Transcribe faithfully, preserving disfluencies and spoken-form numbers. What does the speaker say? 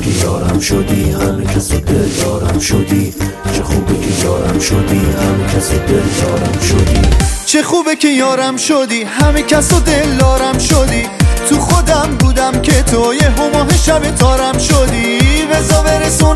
که یارم شدی، همه کس و دل دارم شدی. چه خوبه که یارم شدی، همه کس و دل دارم شدی. چه خوبه که یارم شدی، همه کس و دل دارم شدی. تو خودم بودم که تو یه هماه شب تارم شدی. بزا برسون